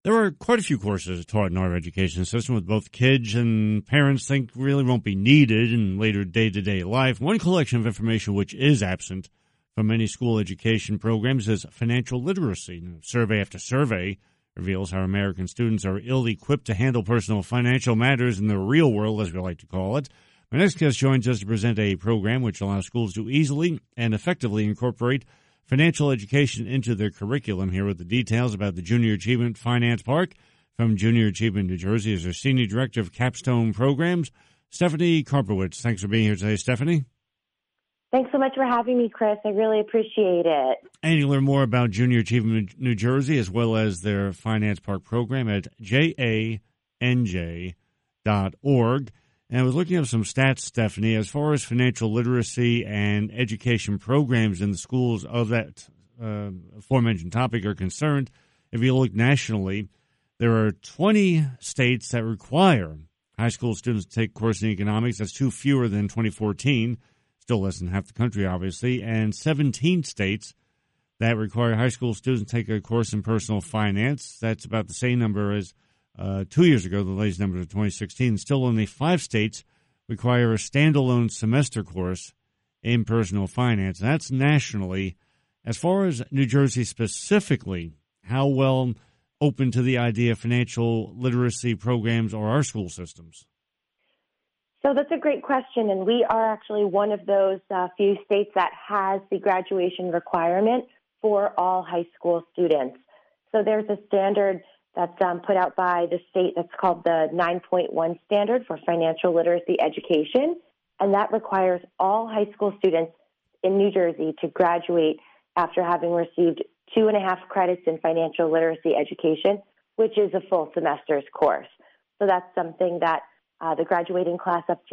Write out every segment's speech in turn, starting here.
There are quite a few courses taught in our education system with both kids and parents think really won't be needed in later day-to-day life. One collection of information which is absent from many school education programs is financial literacy. Survey after survey reveals how American students are ill-equipped to handle personal financial matters in the real world, as we like to call it. My next guest joins us to present a program which allows schools to easily and effectively incorporate financial education into their curriculum. Here with the details about the Junior Achievement Finance Park from Junior Achievement New Jersey is our Senior Director of Capstone Programs, Stephanie Karpowitz. Thanks for being here today, Stephanie. Thanks so much for having me, Chris. I really appreciate it. And you learn more about Junior Achievement New Jersey as well as their Finance Park program at janj.org. And I was looking up some stats, Stephanie, as far as financial literacy and education programs in the schools of that aforementioned topic are concerned. If you look nationally, there are 20 states that require high school students to take a course in economics. That's two fewer than 2014, still less than half the country, obviously, and 17 states that require high school students to take a course in personal finance. That's about the same number as 2 years ago, the latest numbers of 2016. Still only 5 states require a standalone semester course in personal finance. And that's nationally. As far as New Jersey specifically, how well open to the idea of financial literacy programs are our school systems? So that's a great question, and we are actually one of those few states that has the graduation requirement for all high school students. So there's a standard that's put out by the state that's called the 9.1 standard for financial literacy education, and that requires all high school students in New Jersey to graduate after having received 2.5 credits in financial literacy education, which is a full semester's course. So that's something that the graduating class of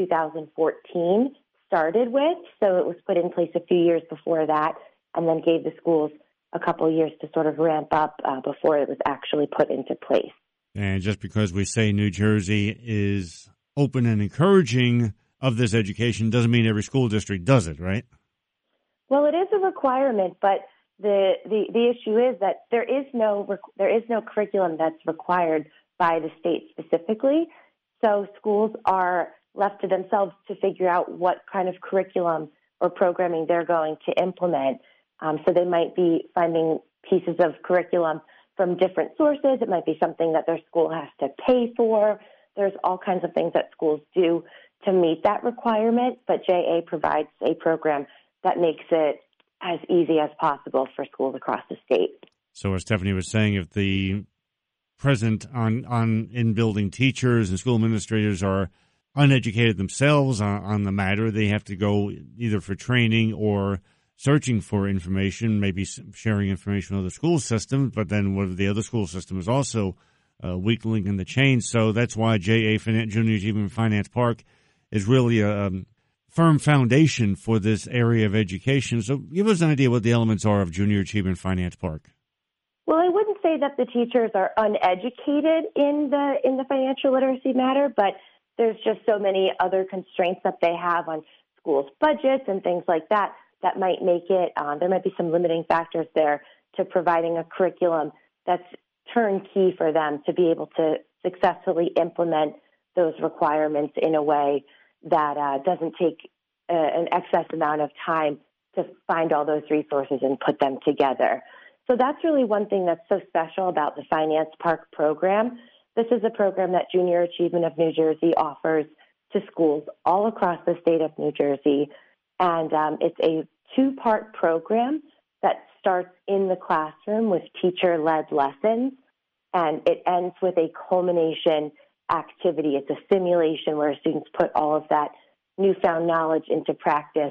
2014 started with, so it was put in place a few years before that, and then gave the schools a couple of years to sort of ramp up before it was actually put into place. And just because we say New Jersey is open and encouraging of this education doesn't mean every school district does it, right? Well, it is a requirement, but the issue is that there is no curriculum that's required by the state specifically. So schools are left to themselves to figure out what kind of curriculum or programming they're going to implement. So they might be finding pieces of curriculum from different sources. It might be something that their school has to pay for. There's all kinds of things that schools do to meet that requirement, but JA provides a program that makes it as easy as possible for schools across the state. So as Stephanie was saying, if the present in building teachers and school administrators are uneducated themselves on the matter, they have to go either for training or searching for information, maybe sharing information with other school systems, but then what if the other school system is also a weak link in the chain? So that's why JA Junior Achievement Finance Park is really a firm foundation for this area of education. So give us an idea what the elements are of Junior Achievement Finance Park. Well, I wouldn't say that the teachers are uneducated in the financial literacy matter, but there's just so many other constraints that they have on schools' budgets and things like that might make it, there might be some limiting factors there to providing a curriculum that's turnkey for them to be able to successfully implement those requirements in a way that doesn't take an excess amount of time to find all those resources and put them together. So that's really one thing that's so special about the Finance Park program. This is a program that Junior Achievement of New Jersey offers to schools all across the state of New Jersey. And it's a 2-part program that starts in the classroom with teacher-led lessons, and it ends with a culmination activity. It's a simulation where students put all of that newfound knowledge into practice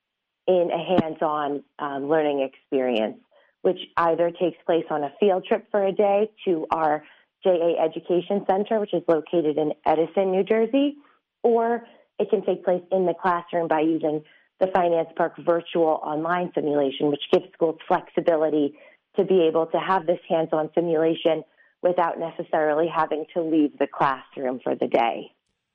in a hands-on learning experience, which either takes place on a field trip for a day to our JA Education Center, which is located in Edison, New Jersey, or it can take place in the classroom by using the Finance Park virtual online simulation, which gives schools flexibility to be able to have this hands-on simulation without necessarily having to leave the classroom for the day.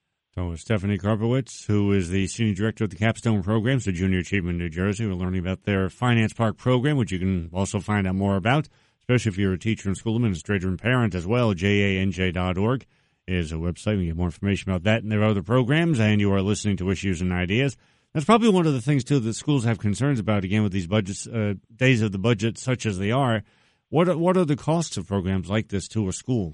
So Stephanie Karpowitz, who is the Senior Director of the Capstone Programs at Junior Achievement New Jersey. We're learning about their Finance Park program, which you can also find out more about, especially if you're a teacher and school administrator and parent as well. JANJ.org is a website. We get more information about that and their other programs, and you are listening to Issues and Ideas. That's probably one of the things, too, that schools have concerns about, again, with these budgets, days of the budget such as they are. What are the costs of programs like this to a school?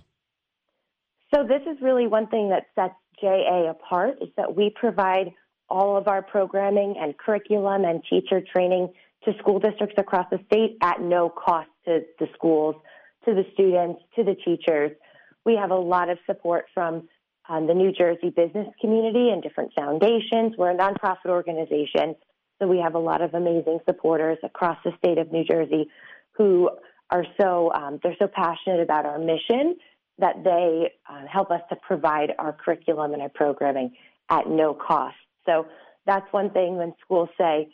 So this is really one thing that sets JA apart, is that we provide all of our programming and curriculum and teacher training to school districts across the state at no cost to the schools, to the students, to the teachers. We have a lot of support from the New Jersey business community and different foundations. We're a nonprofit organization, so we have a lot of amazing supporters across the state of New Jersey who are they're so passionate about our mission that they help us to provide our curriculum and our programming at no cost. So that's one thing when schools say,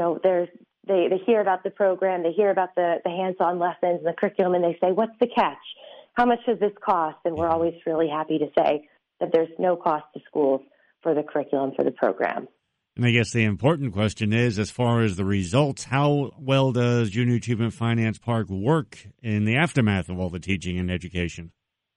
they hear about the program, they hear about the hands-on lessons and the curriculum, and they say, what's the catch? How much does this cost? And we're always really happy to say that there's no cost to schools for the curriculum, for the program. And I guess the important question is, as far as the results, how well does Junior Achievement Finance Park work in the aftermath of all the teaching and education?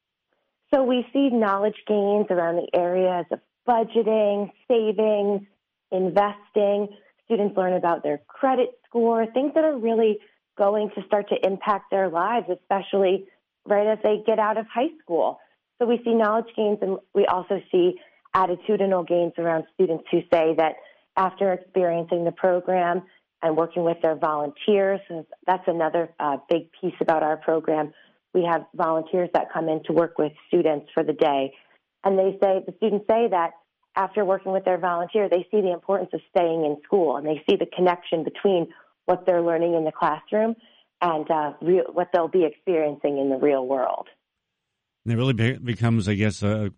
So we see knowledge gains around the areas of budgeting, savings, investing. Students learn about their credit score, things that are really going to start to impact their lives, especially right as they get out of high school. So we see knowledge gains, and we also see attitudinal gains around students who say that after experiencing the program and working with their volunteers, and that's another big piece about our program. We have volunteers that come in to work with students for the day. And the students say that after working with their volunteer, they see the importance of staying in school, and they see the connection between what they're learning in the classroom and what they'll be experiencing in the real world. And it really becomes, I guess, a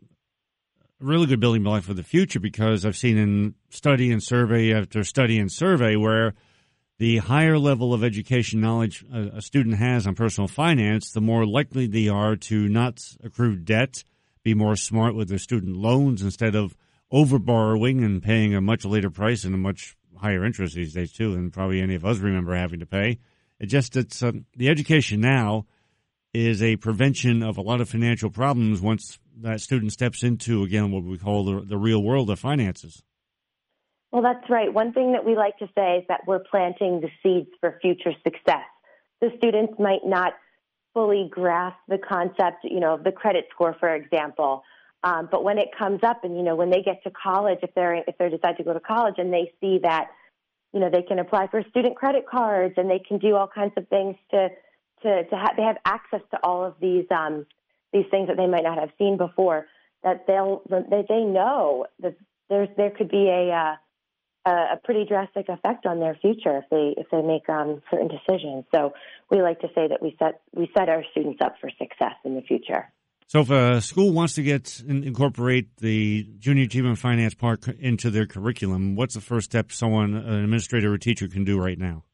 really good building block for the future, because I've seen in study and survey after study and survey where the higher level of education knowledge a student has on personal finance, the more likely they are to not accrue debt, be more smart with their student loans instead of over-borrowing and paying a much later price and a much higher interest these days, too, than probably any of us remember having to pay. It's the education now is a prevention of a lot of financial problems once that student steps into, again, what we call the real world of finances. Well, that's right. One thing that we like to say is that we're planting the seeds for future success. The students might not fully grasp the concept, of the credit score, for example. But when it comes up and, when they get to college, if they decide to go to college and they see that, they can apply for student credit cards and they can do all kinds of things they have access to all of these things that they might not have seen before, that they know that there could be a pretty drastic effect on their future if they make certain decisions. So we like to say that we set our students up for success in the future. So if a school wants to incorporate the Junior Achievement Finance Park into their curriculum, what's the first step an administrator or teacher can do right now?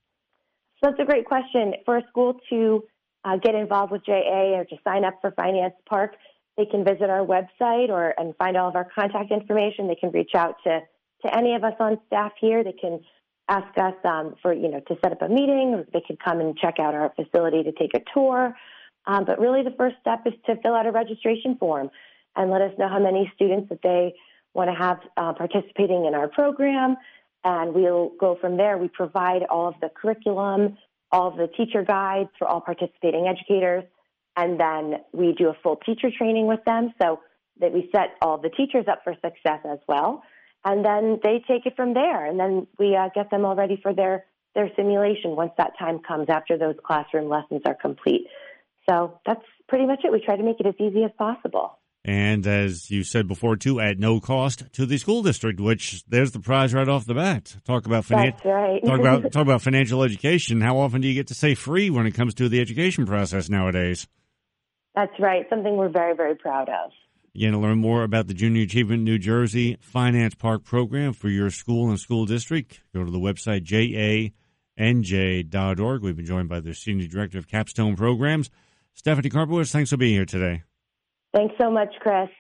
So that's a great question. For a school to get involved with JA or to sign up for Finance Park, they can visit our website and find all of our contact information. They can reach out to any of us on staff here. They can ask us to set up a meeting, or they could come and check out our facility to take a tour. But really the first step is to fill out a registration form and let us know how many students that they want to have participating in our program. And we'll go from there. We provide all of the curriculum, all of the teacher guides for all participating educators. And then we do a full teacher training with them so that we set all the teachers up for success as well. And then they take it from there. And then we get them all ready for their simulation once that time comes after those classroom lessons are complete. So that's pretty much it. We try to make it as easy as possible. And as you said before, too, at no cost to the school district, which there's the prize right off the bat. Talk about That's right. talk about financial education. How often do you get to say free when it comes to the education process nowadays? That's right. Something we're very, very proud of. Again, to learn more about the Junior Achievement New Jersey Finance Park program for your school and school district, go to the website janj.org. We've been joined by the Senior Director of Capstone Programs, Stephanie Karpowicz. Thanks for being here today. Thanks so much, Chris.